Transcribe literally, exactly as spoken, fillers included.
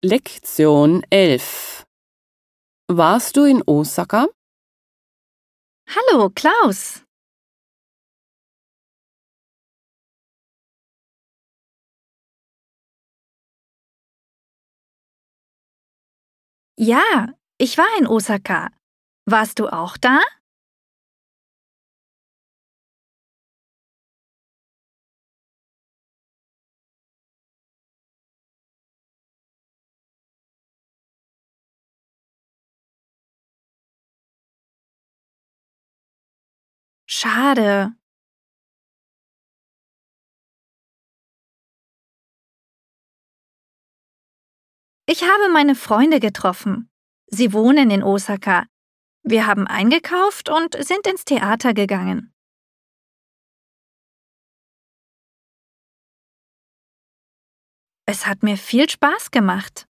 Lektion elf. Warst du in Osaka? Hallo, Klaus. Ja, ich war in Osaka. Warst du auch da? Schade. Ich habe meine Freunde getroffen. Sie wohnen in Osaka. Wir haben eingekauft und sind ins Theater gegangen. Es hat mir viel Spaß gemacht.